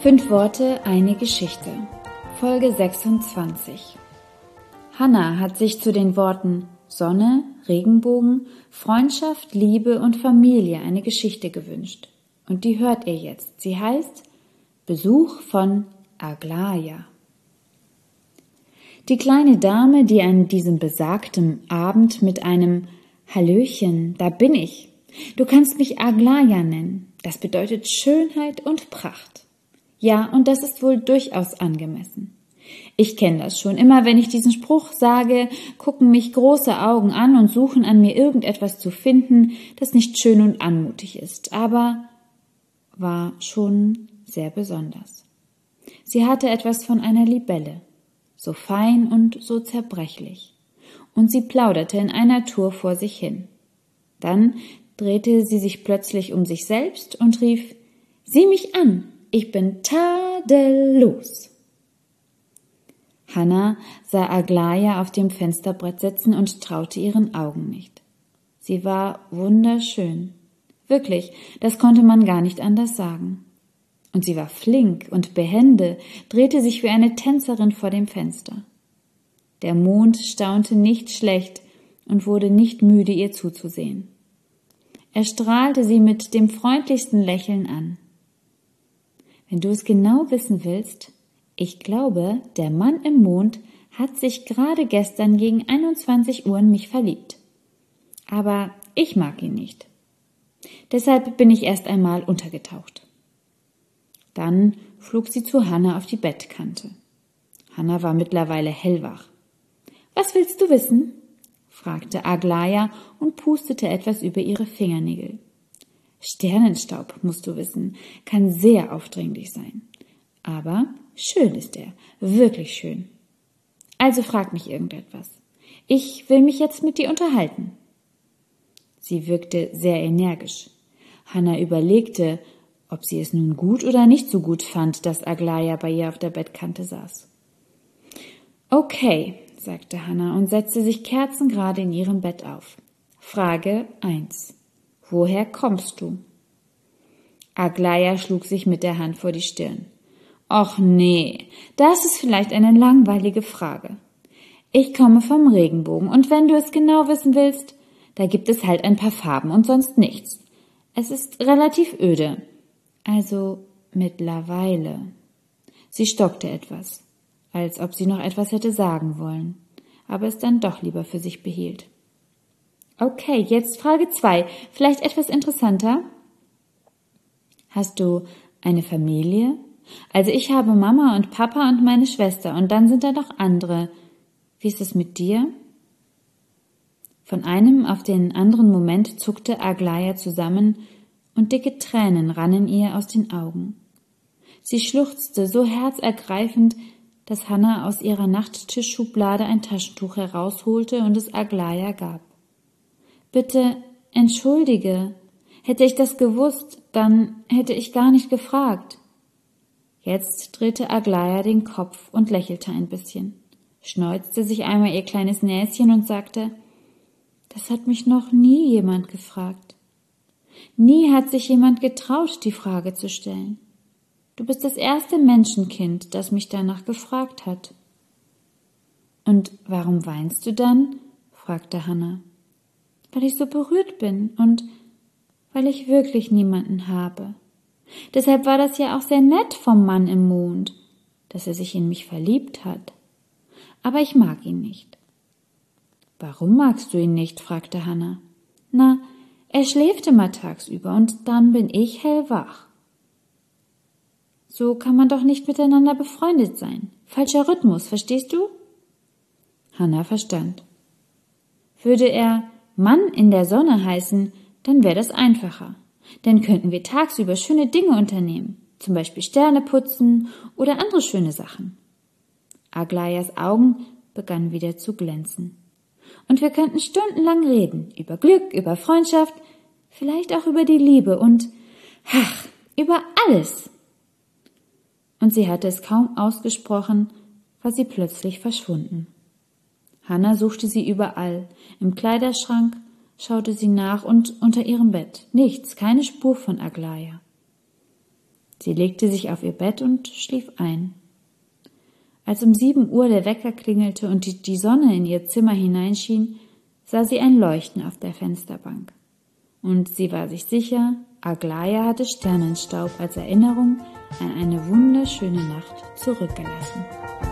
5 Worte, eine Geschichte. Folge 26. Hannah hat sich zu den Worten Sonne, Regenbogen, Freundschaft, Liebe und Familie eine Geschichte gewünscht. Und die hört ihr jetzt. Sie heißt Besuch von Aglaja. Die kleine Dame, die an diesem besagten Abend mit einem Hallöchen, da bin ich. Du kannst mich Aglaja nennen. Das bedeutet Schönheit und Pracht. Ja, und das ist wohl durchaus angemessen. Ich kenne das schon. Immer wenn ich diesen Spruch sage, gucken mich große Augen an und suchen an mir irgendetwas zu finden, das nicht schön und anmutig ist, aber war schon sehr besonders. Sie hatte etwas von einer Libelle, so fein und so zerbrechlich, und sie plauderte in einer Tour vor sich hin. Dann drehte sie sich plötzlich um sich selbst und rief, »Sieh mich an, ich bin tadellos!« Hannah sah Aglaja auf dem Fensterbrett sitzen und traute ihren Augen nicht. Sie war wunderschön. Wirklich, das konnte man gar nicht anders sagen. Und sie war flink und behende, drehte sich wie eine Tänzerin vor dem Fenster. Der Mond staunte nicht schlecht und wurde nicht müde, ihr zuzusehen. Er strahlte sie mit dem freundlichsten Lächeln an. Wenn du es genau wissen willst, ich glaube, der Mann im Mond hat sich gerade gestern gegen 21 Uhr in mich verliebt. Aber ich mag ihn nicht. Deshalb bin ich erst einmal untergetaucht. Dann flog sie zu Hannah auf die Bettkante. Hannah war mittlerweile hellwach. »Was willst du wissen?« fragte Aglaja und pustete etwas über ihre Fingernägel. »Sternenstaub, musst du wissen, kann sehr aufdringlich sein. Aber schön ist er, wirklich schön. Also frag mich irgendetwas. Ich will mich jetzt mit dir unterhalten.« Sie wirkte sehr energisch. Hannah überlegte, ob sie es nun gut oder nicht so gut fand, dass Aglaja bei ihr auf der Bettkante saß. »Okay«, sagte Hannah und setzte sich kerzengerade in ihrem Bett auf. »Frage 1. Woher kommst du?« Aglaja schlug sich mit der Hand vor die Stirn. »Och nee, das ist vielleicht eine langweilige Frage. Ich komme vom Regenbogen und wenn du es genau wissen willst, da gibt es halt ein paar Farben und sonst nichts. Es ist relativ öde. Also mittlerweile.« Sie stockte etwas, als ob sie noch etwas hätte sagen wollen, aber es dann doch lieber für sich behielt. »Okay, jetzt Frage 2, vielleicht etwas interessanter. Hast du eine Familie? Also ich habe Mama und Papa und meine Schwester und dann sind da noch andere. Wie ist es mit dir?« Von einem auf den anderen Moment zuckte Aglaja zusammen und dicke Tränen rannen ihr aus den Augen. Sie schluchzte so herzergreifend, dass Hannah aus ihrer Nachttischschublade ein Taschentuch herausholte und es Aglaja gab. »Bitte, entschuldige. Hätte ich das gewusst, dann hätte ich gar nicht gefragt.« Jetzt drehte Aglaja den Kopf und lächelte ein bisschen, schneuzte sich einmal ihr kleines Näschen und sagte, »Das hat mich noch nie jemand gefragt. Nie hat sich jemand getraut, die Frage zu stellen. Du bist das erste Menschenkind, das mich danach gefragt hat.« »Und warum weinst du dann?« fragte Hannah. »Weil ich so berührt bin und weil ich wirklich niemanden habe. Deshalb war das ja auch sehr nett vom Mann im Mond, dass er sich in mich verliebt hat. Aber ich mag ihn nicht.« »Warum magst du ihn nicht?« fragte Hannah. »Na, er schläft immer tagsüber und dann bin ich hellwach.« »So kann man doch nicht miteinander befreundet sein. Falscher Rhythmus, verstehst du?« Hannah verstand. »Würde er Mann in der Sonne heißen, dann wäre das einfacher. Dann könnten wir tagsüber schöne Dinge unternehmen, zum Beispiel Sterne putzen oder andere schöne Sachen.« Aglajas Augen begannen wieder zu glänzen. »Und wir könnten stundenlang reden, über Glück, über Freundschaft, vielleicht auch über die Liebe und, über alles.« Und sie hatte es kaum ausgesprochen, war sie plötzlich verschwunden. Hannah suchte sie überall, im Kleiderschrank, schaute sie nach und unter ihrem Bett. Nichts, keine Spur von Aglaja. Sie legte sich auf ihr Bett und schlief ein. Als um 7 Uhr der Wecker klingelte und die Sonne in ihr Zimmer hineinschien, sah sie ein Leuchten auf der Fensterbank. Und sie war sich sicher, Aglaja hatte Sternenstaub als Erinnerung an eine wunderschöne Nacht zurückgelassen.